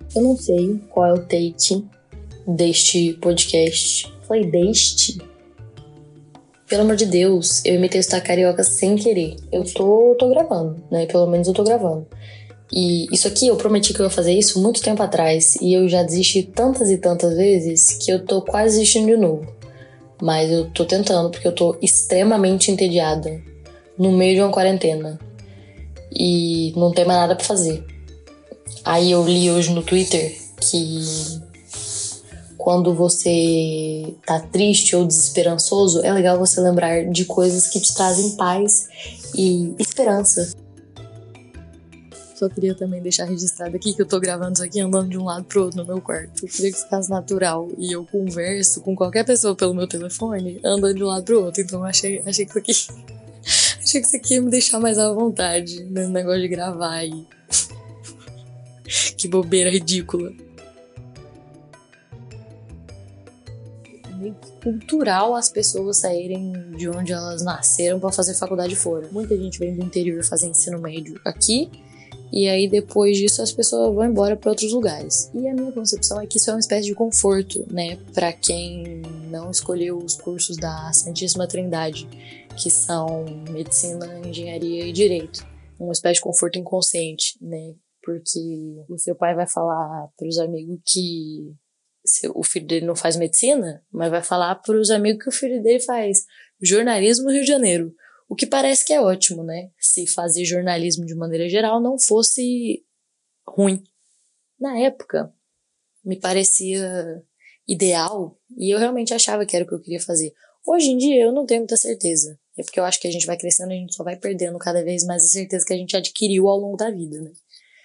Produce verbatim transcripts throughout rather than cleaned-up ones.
Eu não sei qual é o take deste podcast. Falei deste? Pelo amor de Deus, eu imitei o sotaque carioca sem querer. Eu tô, tô gravando, né? Pelo menos eu tô gravando. E isso aqui, eu prometi que eu ia fazer isso muito tempo atrás. E eu já desisti tantas e tantas vezes que eu tô quase desistindo de novo. Mas eu tô tentando porque eu tô extremamente entediada no meio de uma quarentena. E não tem mais nada pra fazer. Aí eu li hoje no Twitter que quando você tá triste ou desesperançoso, é legal você lembrar de coisas que te trazem paz e esperança. Só queria também deixar registrado aqui que eu tô gravando isso aqui andando de um lado pro outro no meu quarto. Eu queria que ficasse natural. E eu converso com qualquer pessoa pelo meu telefone andando de um lado pro outro. Então eu achei, achei que isso aqui... achei que isso aqui ia me deixar mais à vontade nesse negócio de gravar aí. Que bobeira ridícula. É meio cultural as pessoas saírem de onde elas nasceram pra fazer faculdade fora. Muita gente vem do interior fazer ensino médio aqui. E aí depois disso as pessoas vão embora para outros lugares. E a minha concepção é que isso é uma espécie de conforto, né? Para quem não escolheu os cursos da Santíssima Trindade, que são medicina, engenharia e direito. Uma espécie de conforto inconsciente, né? Porque o seu pai vai falar para os amigos que o filho dele não faz medicina, mas vai falar para os amigos que o filho dele faz jornalismo no Rio de Janeiro. O que parece que é ótimo, né? Se fazer jornalismo de maneira geral não fosse ruim. Na época, me parecia ideal e eu realmente achava que era o que eu queria fazer. Hoje em dia, eu não tenho muita certeza. É porque eu acho que a gente vai crescendo e a gente só vai perdendo cada vez mais a certeza que a gente adquiriu ao longo da vida, né?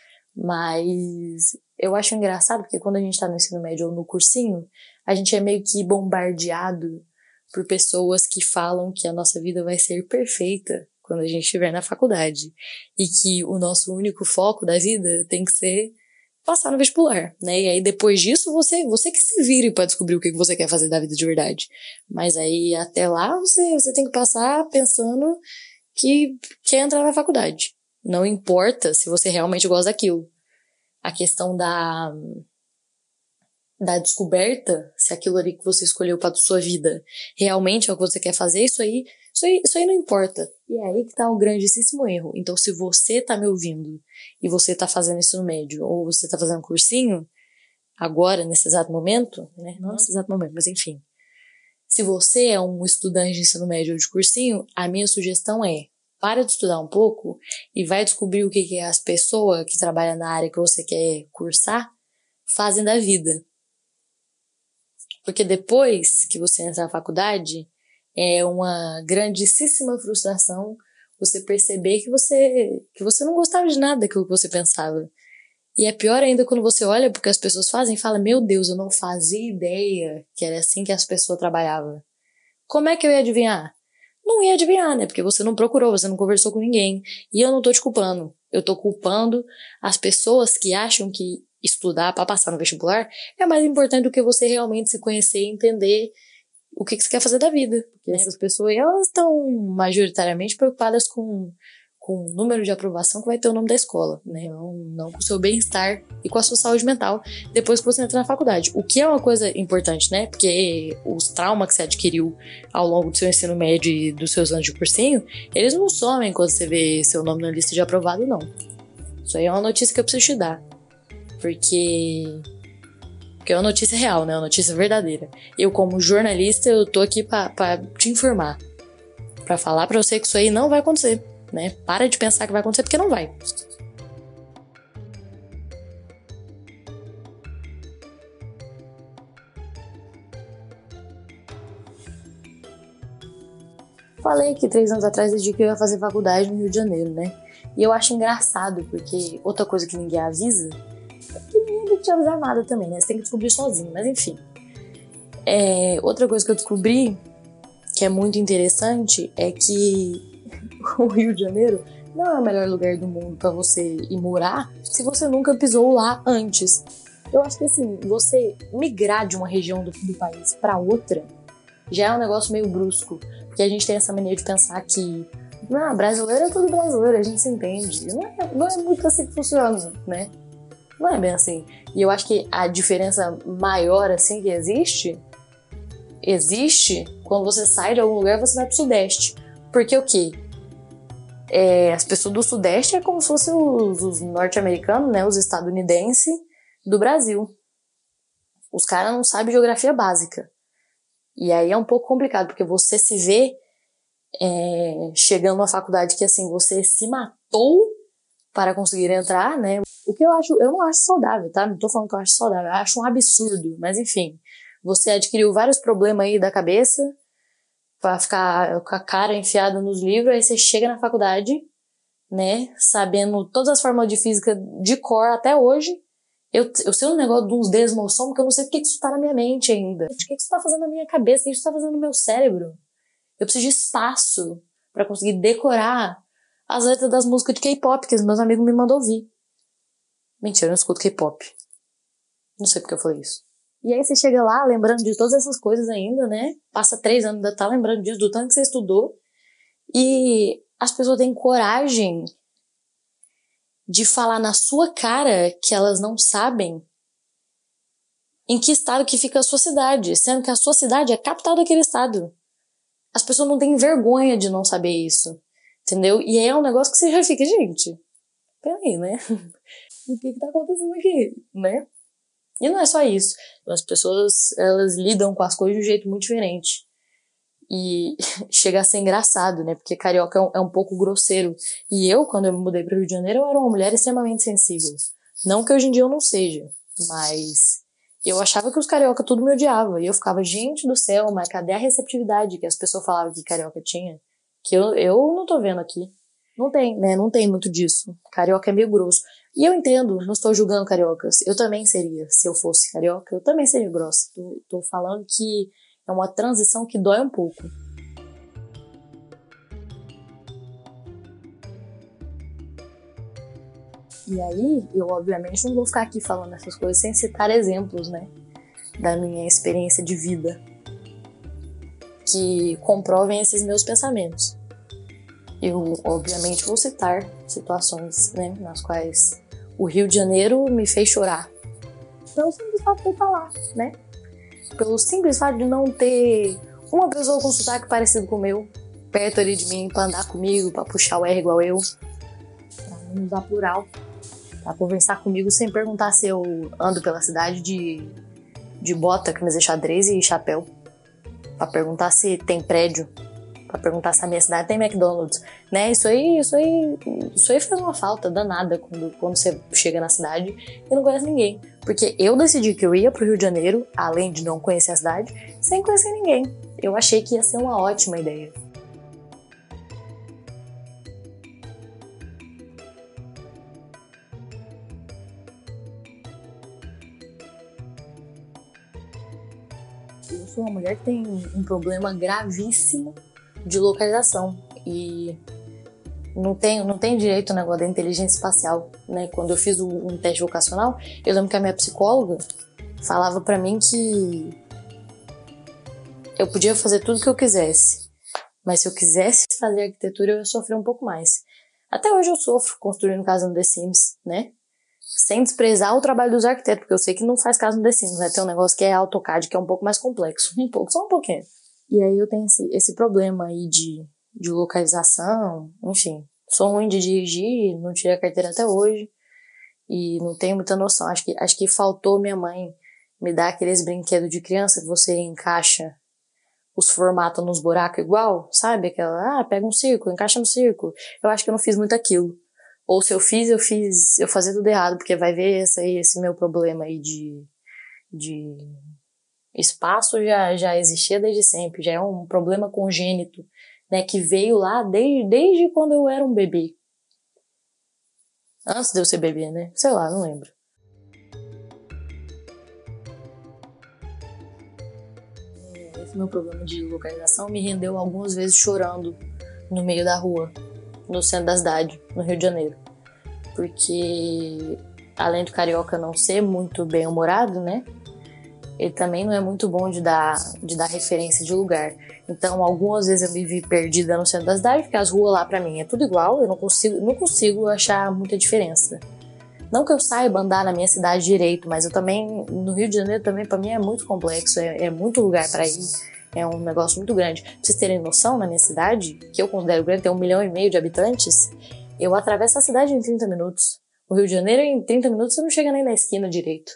Mas eu acho engraçado porque quando a gente tá no ensino médio ou no cursinho, a gente é meio que bombardeado por pessoas que falam que a nossa vida vai ser perfeita quando a gente estiver na faculdade. E que o nosso único foco da vida tem que ser passar no vestibular, né? E aí depois disso, você, você que se vire pra descobrir o que você quer fazer da vida de verdade. Mas aí até lá, você, você tem que passar pensando que quer entrar na faculdade. Não importa se você realmente gosta daquilo. A questão da... da descoberta, se aquilo ali que você escolheu para sua vida realmente é o que você quer fazer, isso aí, isso aí, isso aí não importa. E é aí que tá o grandíssimo erro. Então, se você tá me ouvindo e você tá fazendo ensino médio ou você tá fazendo cursinho, agora, nesse exato momento, né? Não nesse exato momento, mas enfim. Se você é um estudante de ensino médio ou de cursinho, a minha sugestão é para de estudar um pouco e vai descobrir o que, que as pessoas que trabalham na área que você quer cursar fazem da vida. Porque depois que você entra na faculdade, é uma grandíssima frustração você perceber que você, que você não gostava de nada daquilo que você pensava. E é pior ainda quando você olha porque as pessoas fazem e fala, meu Deus, eu não fazia ideia que era assim que as pessoas trabalhavam. Como é que eu ia adivinhar? Não ia adivinhar, né? Porque você não procurou, você não conversou com ninguém. E eu não tô te culpando. Eu tô culpando as pessoas que acham que estudar para passar no vestibular é mais importante do que você realmente se conhecer e entender o que, que você quer fazer da vida. Porque é. Essas pessoas, elas estão majoritariamente preocupadas com, com o número de aprovação que vai ter o nome da escola, né? Não, não com o seu bem-estar e com a sua saúde mental depois que você entra na faculdade. O que é uma coisa importante, né? Porque os traumas que você adquiriu ao longo do seu ensino médio e dos seus anos de cursinho, eles não somem quando você vê seu nome na lista de aprovado, não. Isso aí é uma notícia que eu preciso te dar. Porque... Porque é uma notícia real, né? É uma notícia verdadeira. Eu, como jornalista, eu tô aqui pra, pra te informar. Pra falar pra você que isso aí não vai acontecer, né? Para de pensar que vai acontecer, porque não vai. Falei que três anos atrás eu disse que eu ia fazer faculdade no Rio de Janeiro, né? E eu acho engraçado, porque outra coisa que ninguém avisa... que ninguém tem que te avisar nada também, né? Você tem que descobrir sozinho, mas enfim. É, outra coisa que eu descobri, que é muito interessante, é que o Rio de Janeiro não é o melhor lugar do mundo pra você ir morar se você nunca pisou lá antes. Eu acho que assim, você migrar de uma região do, do país pra outra já é um negócio meio brusco. Porque a gente tem essa mania de pensar que não, brasileiro é tudo brasileiro, a gente se entende. Não é, não é muito assim que funciona, né? Não é bem assim. E eu acho que a diferença maior, assim, que existe, existe quando você sai de algum lugar e você vai pro Sudeste. Porque o quê? É, as pessoas do Sudeste é como se fossem os, os norte-americanos, né? Os estadunidenses do Brasil. Os caras não sabem geografia básica. E aí é um pouco complicado, porque você se vê é, chegando numa faculdade que, assim, você se matou para conseguir entrar, né? O que eu acho, eu não acho saudável, tá? Não tô falando que eu acho saudável, eu acho um absurdo. Mas, enfim, você adquiriu vários problemas aí da cabeça pra ficar com a cara enfiada nos livros, aí você chega na faculdade, né, sabendo todas as fórmulas de física de cor até hoje. Eu, eu sei um negócio de uns desmossomos que eu não sei porque que isso tá na minha mente ainda. O que que isso tá fazendo na minha cabeça? O que isso tá fazendo no meu cérebro? Eu preciso de espaço pra conseguir decorar as letras das músicas de K-pop que os meus amigos me mandam ouvir. Mentira, eu não escuto K-pop. Não sei porque eu falei isso. E aí você chega lá lembrando de todas essas coisas ainda, né? Passa três anos, ainda tá lembrando disso, do tanto que você estudou. E as pessoas têm coragem de falar na sua cara que elas não sabem em que estado que fica a sua cidade, sendo que a sua cidade é a capital daquele estado. As pessoas não têm vergonha de não saber isso, entendeu? E aí é um negócio que você já fica, gente, peraí, né? O que que tá acontecendo aqui, né? E não é só isso. As pessoas, elas lidam com as coisas de um jeito muito diferente. E chega a ser engraçado, né? Porque carioca é um, é um pouco grosseiro. E eu, quando eu me mudei para o Rio de Janeiro, eu era uma mulher extremamente sensível. Não que hoje em dia eu não seja, mas eu achava que os carioca tudo me odiava. E eu ficava, gente do céu, mas cadê a receptividade que as pessoas falavam que carioca tinha? Que eu, eu não tô vendo aqui. Não tem, né? Não tem muito disso. Carioca é meio grosso. E eu entendo, não estou julgando cariocas. Eu também seria, se eu fosse carioca, eu também seria grossa. Tô, tô falando que é uma transição que dói um pouco. E aí, eu obviamente não vou ficar aqui falando essas coisas sem citar exemplos, né? Da minha experiência de vida. Que comprovem esses meus pensamentos. Eu, obviamente, vou citar situações, né? Nas quais o Rio de Janeiro me fez chorar. Pelo simples fato de eu estar lá, né? Pelo simples fato de não ter uma pessoa com sotaque parecido com o meu perto ali de mim pra andar comigo, pra puxar o R igual eu, pra não usar plural, pra conversar comigo sem perguntar se eu ando pela cidade de, de bota, camisa xadrez e chapéu, pra perguntar se tem prédio, pra perguntar se a minha cidade tem McDonald's, né? Isso aí, isso aí, isso aí faz uma falta danada quando, quando você chega na cidade e não conhece ninguém. Porque eu decidi que eu ia pro Rio de Janeiro, além de não conhecer a cidade, sem conhecer ninguém. Eu achei que ia ser uma ótima ideia. Eu sou uma mulher que tem um problema gravíssimo de localização. E não tem, não tem direito ao negócio da inteligência espacial, né? Quando eu fiz um, um teste vocacional, eu lembro que a minha psicóloga falava pra mim que eu podia fazer tudo o que eu quisesse, mas se eu quisesse fazer arquitetura, eu ia sofrer um pouco mais. Até hoje eu sofro construindo casa no The Sims, né? Sem desprezar o trabalho dos arquitetos, porque eu sei que não faz casa no The Sims, né? Tem um negócio que é AutoCAD, que é um pouco mais complexo. Um pouco, só um pouquinho. E aí eu tenho esse, esse problema aí de, de localização, enfim. Sou ruim de dirigir, não tirei a carteira até hoje. E não tenho muita noção. Acho que, acho que faltou minha mãe me dar aqueles brinquedos de criança que você encaixa os formatos nos buracos igual, sabe? Aquela, ah, pega um círculo, encaixa no círculo. Eu acho que eu não fiz muito aquilo. Ou se eu fiz, eu fiz, eu fazia tudo errado, porque vai ver esse, aí, esse meu problema aí de, de espaço já, já existia desde sempre, já é um problema congênito, né, que veio lá desde, desde quando eu era um bebê. Antes de eu ser bebê, né? Sei lá, não lembro. Esse meu problema de localização me rendeu algumas vezes chorando no meio da rua, no centro da cidade, no Rio de Janeiro. Porque, além do carioca não ser muito bem-humorado, né? Ele também não é muito bom de dar, de dar referência de lugar. Então, algumas vezes eu me vi perdida no centro da cidade, porque as ruas lá pra mim é tudo igual, eu não consigo, não consigo achar muita diferença. Não que eu saiba andar na minha cidade direito, mas eu também, no Rio de Janeiro também, pra mim é muito complexo, é, é muito lugar pra ir, é um negócio muito grande. Pra vocês terem noção, na minha cidade, que eu considero grande, tem um milhão e meio de habitantes, eu atravesso a cidade em trinta minutos. O Rio de Janeiro, em trinta minutos, você não chega nem na esquina direito.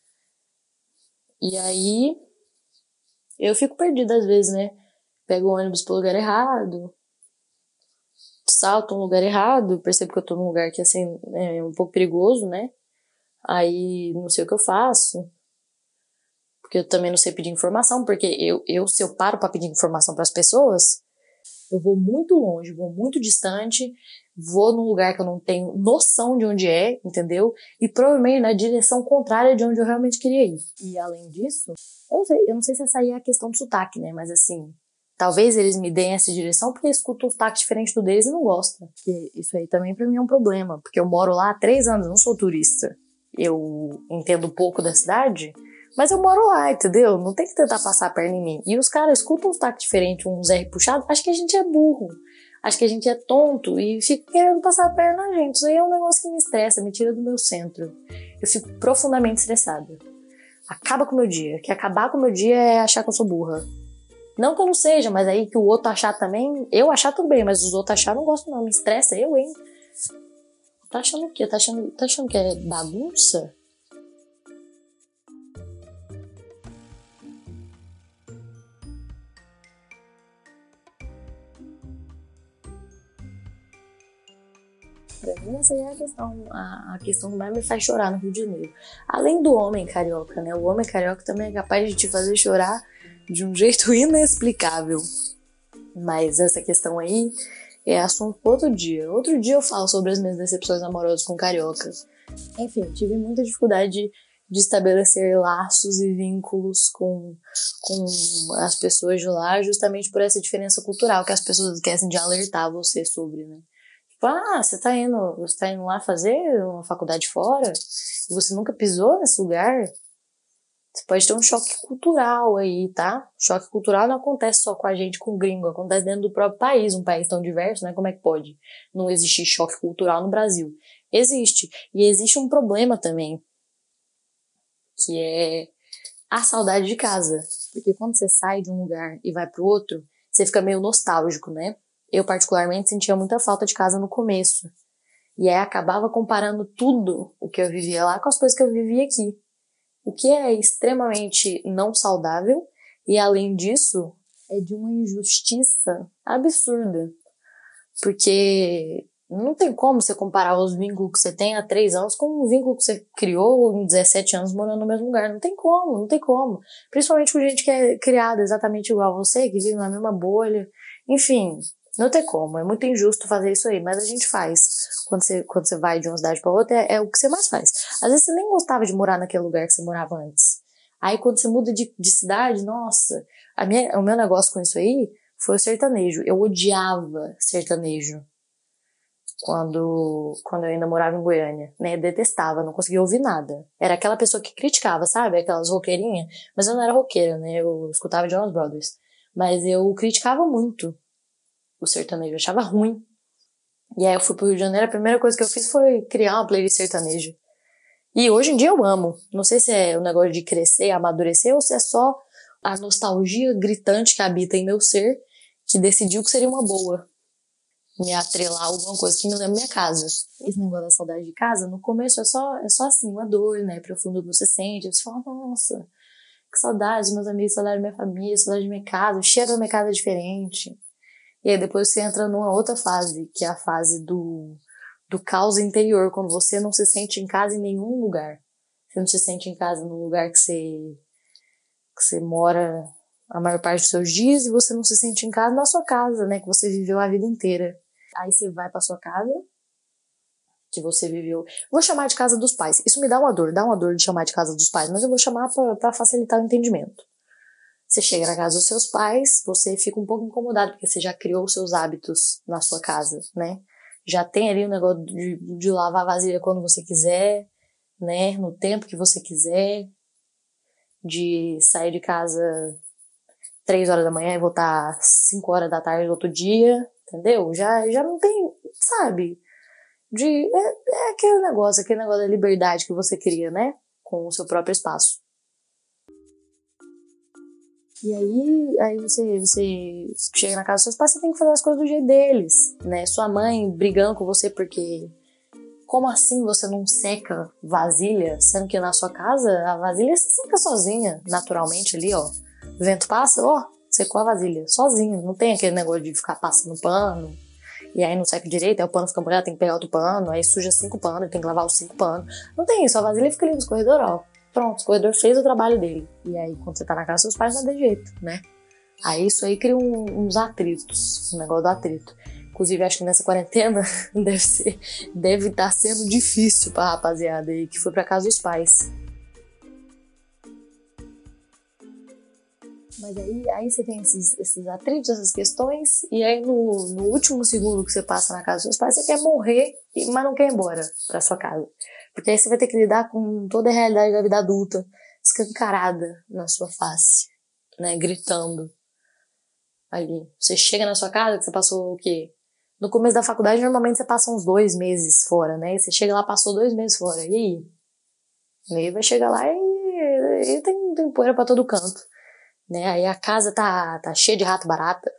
E aí, eu fico perdida às vezes, né? Pego o ônibus pro lugar errado, salto um lugar errado, percebo que eu tô num lugar que, assim, é um pouco perigoso, né? Aí, não sei o que eu faço. Porque eu também não sei pedir informação, porque eu, eu se eu paro pra pedir informação pras pessoas, eu vou muito longe, vou muito distante, vou num lugar que eu não tenho noção de onde é, entendeu? E provavelmente na direção contrária de onde eu realmente queria ir. E além disso, eu não sei, eu não sei se essa aí é a questão do sotaque, né? Mas assim, talvez eles me deem essa direção porque eu escuto um sotaque diferente do deles e não gostam. Porque isso aí também pra mim é um problema, porque eu moro lá há três anos, não sou turista. Eu entendo pouco da cidade, mas eu moro lá, entendeu? Não tem que tentar passar a perna em mim. E os caras escutam um sotaque diferente, uns R puxado, acho que a gente é burro. Acho que a gente é tonto e fica querendo passar a perna na gente. Isso aí é um negócio que me estressa, me tira do meu centro. Eu fico profundamente estressada. Acaba com o meu dia. Que acabar com o meu dia é achar que eu sou burra. Não que eu não seja, mas aí que o outro achar também... Eu achar tudo bem, mas os outros achar não gosto não. Me estressa eu, hein? Tá achando o quê? Tá achando, tá achando que é bagunça? Pra mim, essa é a questão, a, a questão que mais me faz chorar no Rio de Janeiro. Além do homem carioca, né? O homem carioca também é capaz de te fazer chorar de um jeito inexplicável. Mas essa questão aí é assunto para outro dia. Outro dia eu falo sobre as minhas decepções amorosas com carioca. Enfim, tive muita dificuldade de, de estabelecer laços e vínculos com, com as pessoas de lá, justamente por essa diferença cultural que as pessoas esquecem de alertar você sobre, né? Tipo, ah, você tá indo, você tá indo lá fazer uma faculdade fora e você nunca pisou nesse lugar? Você pode ter um choque cultural aí, tá? Choque cultural não acontece só com a gente, com o gringo, acontece dentro do próprio país, um país tão diverso, né? Como é que pode não existir choque cultural no Brasil? Existe. E existe um problema também, que é a saudade de casa. Porque quando você sai de um lugar e vai pro outro, você fica meio nostálgico, né? Eu, particularmente, sentia muita falta de casa no começo. E aí acabava comparando tudo o que eu vivia lá com as coisas que eu vivia aqui. O que é extremamente não saudável e, além disso, é de uma injustiça absurda. Porque não tem como você comparar os vínculos que você tem há três anos com o vínculo que você criou em dezessete anos morando no mesmo lugar. Não tem como, não tem como. Principalmente com gente que é criada exatamente igual a você, que vive na mesma bolha. Enfim, não tem como. É muito injusto fazer isso aí, mas a gente faz. Quando você, quando você vai de uma cidade para outra, é, é o que você mais faz. Às vezes você nem gostava de morar naquele lugar que você morava antes. Aí quando você muda de, de cidade, nossa, a minha, o meu negócio com isso aí foi o sertanejo. Eu odiava sertanejo quando, quando eu ainda morava em Goiânia, né? Eu detestava, não conseguia ouvir nada. Era aquela pessoa que criticava, sabe? Aquelas roqueirinhas. Mas eu não era roqueira, né? Eu escutava Jonas Brothers. Mas eu criticava muito o sertanejo, eu achava ruim. E aí eu fui pro Rio de Janeiro, a primeira coisa que eu fiz foi criar uma playlist sertanejo. E hoje em dia eu amo. Não sei se é o negócio de crescer, amadurecer, ou se é só a nostalgia gritante que habita em meu ser, que decidiu que seria uma boa me atrelar a alguma coisa que me lembra minha casa. Esse negócio da saudade de casa, no começo é só, é só assim, uma dor, né? Profundo que você sente. Você fala, nossa, que saudade dos meus amigos, saudade da minha família, saudade da minha casa, o cheiro da minha casa é diferente. E aí depois você entra numa outra fase, que é a fase do, do caos interior, quando você não se sente em casa em nenhum lugar. Você não se sente em casa no lugar que você, que você mora a maior parte dos seus dias e você não se sente em casa na sua casa, né? Que você viveu a vida inteira. Aí você vai pra sua casa, que você viveu... Vou chamar de casa dos pais. Isso me dá uma dor, dá uma dor de chamar de casa dos pais, mas eu vou chamar pra, pra facilitar o entendimento. Você chega na casa dos seus pais, você fica um pouco incomodado, porque você já criou os seus hábitos na sua casa, né? Já tem ali o negócio de, de lavar a vasilha quando você quiser, né? No tempo que você quiser, de sair de casa três horas da manhã e voltar cinco horas da tarde do outro dia, entendeu? Já, já não tem, sabe? De, é, é aquele negócio, aquele negócio da liberdade que você cria, né? Com o seu próprio espaço. E aí, aí você, você chega na casa dos seus pais, você tem que fazer as coisas do jeito deles, né? Sua mãe brigando com você porque... Como assim você não seca vasilha, sendo que na sua casa a vasilha se seca sozinha, naturalmente ali, ó. O vento passa, ó, secou a vasilha, sozinho. Não tem aquele negócio de ficar passando pano, e aí não seca direito, aí o pano fica molhado, tem que pegar outro pano, aí suja cinco panos, tem que lavar os cinco panos. Não tem isso, a vasilha fica ali no corredor, ó. Pronto, o corredor fez o trabalho dele. E aí, quando você tá na casa dos seus pais, não tem jeito, né? Aí isso aí cria um, uns atritos, um negócio do atrito. Inclusive, acho que nessa quarentena deve ser, deve estar sendo difícil pra rapaziada aí que foi pra casa dos pais. Mas aí, aí você tem esses, esses atritos, essas questões, e aí no, no último segundo que você passa na casa dos seus pais, você quer morrer, mas não quer ir embora pra sua casa. Porque aí você vai ter que lidar com toda a realidade da vida adulta, escancarada na sua face, né, gritando ali. Você chega na sua casa, que você passou o quê? No começo da faculdade, normalmente você passa uns dois meses fora, né? E você chega lá, passou dois meses fora. E aí? E aí vai chegar lá e, e tem, tem poeira pra todo canto, né? Aí a casa tá, tá cheia de rato barata.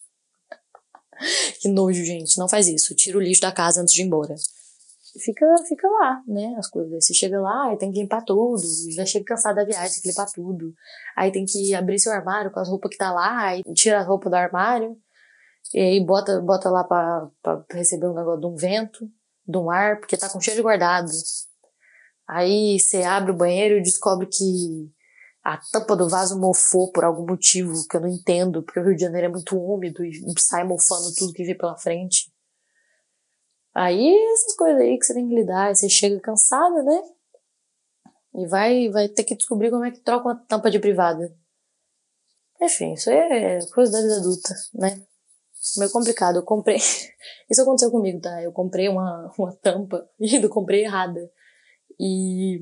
Que nojo, gente. Não faz isso. Tira o lixo da casa antes de ir embora. Fica, fica lá, né? As coisas. Aí você chega lá e tem que limpar tudo. Já chega cansado da viagem, tem que limpar tudo. Aí tem que abrir seu armário com as roupas que tá lá. E tira a roupa do armário. E aí bota, bota lá pra, pra receber um negócio de um vento, de um ar, porque tá com cheio de guardado. Aí você abre o banheiro e descobre que a tampa do vaso mofou por algum motivo que eu não entendo, porque o Rio de Janeiro é muito úmido e sai mofando tudo que vem pela frente. Aí essas coisas aí que você tem que lidar, aí você chega cansada, né? E vai, vai ter que descobrir como é que troca uma tampa de privada. Enfim, isso é coisa da vida adulta, né? Meio complicado, eu comprei... Isso aconteceu comigo, tá? Eu comprei uma, uma tampa e eu comprei errada. E...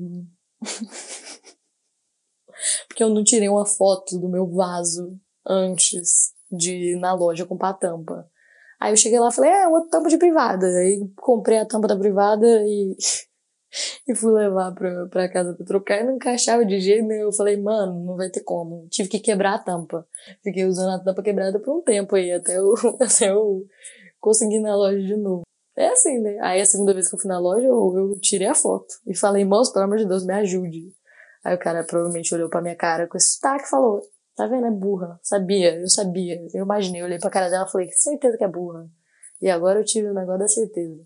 Porque eu não tirei uma foto do meu vaso antes de ir na loja comprar a tampa. Aí eu cheguei lá e falei, é, outra tampa de privada. Aí comprei a tampa da privada e... e fui levar pra, pra casa pra trocar e não encaixava de jeito nenhum. Eu falei, mano, não vai ter como. Tive que quebrar a tampa. Fiquei usando a tampa quebrada por um tempo aí, até eu, até eu conseguir ir na loja de novo. É assim, né? Aí a segunda vez que eu fui na loja, eu, eu tirei a foto. E falei, moço, pelo amor de Deus, me ajude. Aí o cara provavelmente olhou pra minha cara com esse sotaque e falou, tá vendo, é burra. Sabia, eu sabia. Eu imaginei, eu olhei pra cara dela e falei, certeza que é burra. E agora eu tive o negócio da certeza.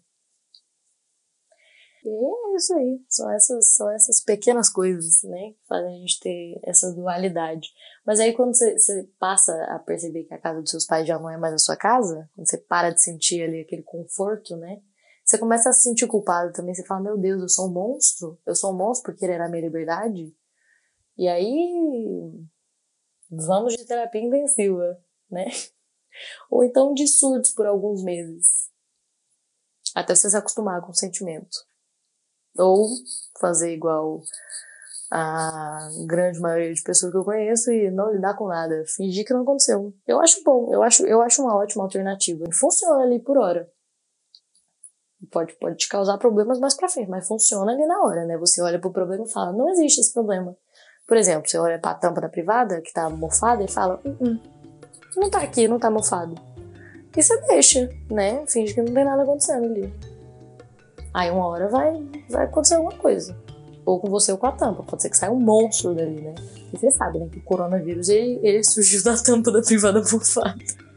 E é isso aí, são essas, são essas pequenas coisas, né, que fazem a gente ter essa dualidade. Mas aí quando você, você passa a perceber que a casa dos seus pais já não é mais a sua casa, quando você para de sentir ali aquele conforto, né, você começa a se sentir culpado também, você fala, meu Deus, eu sou um monstro, eu sou um monstro por querer a minha liberdade. E aí, vamos de terapia intensiva, né, ou então de surtos por alguns meses, até você se acostumar com o sentimento. Ou fazer igual a grande maioria de pessoas que eu conheço e não lidar com nada, fingir que não aconteceu. Eu acho bom, eu acho, eu acho uma ótima alternativa. Funciona ali por hora. Pode, pode te causar problemas mais pra frente, mas funciona ali na hora, né? Você olha pro problema e fala, não existe esse problema. Por exemplo, você olha pra tampa da privada, que tá mofada, e fala, uh-uh, não tá aqui, não tá mofado. E você deixa, né? Finge que não tem nada acontecendo ali. Aí uma hora vai, vai acontecer alguma coisa. Ou com você ou com a tampa. Pode ser que saia um monstro dali, né? E você sabe, né? Que o coronavírus, ele, ele surgiu da tampa da privada mofada.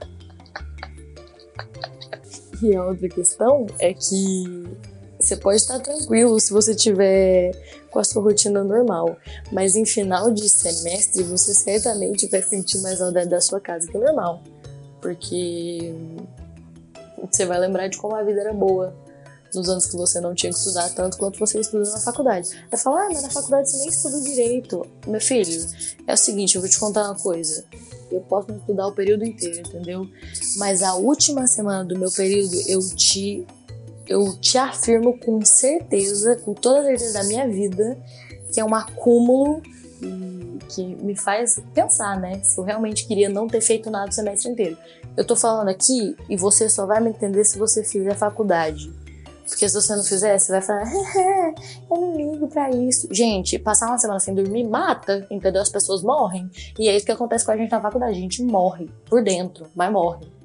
E a outra questão é que você pode estar tranquilo se você tiver com a sua rotina normal. Mas em final de semestre, você certamente vai sentir mais saudade da sua casa que normal. Porque você vai lembrar de como a vida era boa nos anos que você não tinha que estudar tanto quanto você estudou na faculdade. Vai falar, ah, mas na faculdade você nem estuda direito. Meu filho, é o seguinte, eu vou te contar uma coisa. Eu posso não estudar o período inteiro, entendeu? Mas a última semana do meu período, eu te, eu te afirmo com certeza, com toda a certeza da minha vida, que é um acúmulo que me faz pensar, né? Se eu realmente queria não ter feito nada o semestre inteiro. Eu tô falando aqui e você só vai me entender se você fizer faculdade. Porque se você não fizer, você vai falar, eu não ligo pra isso. Gente, passar uma semana sem dormir mata, entendeu? As pessoas morrem. E é isso que acontece com a gente na faculdade. A gente morre por dentro, mas morre.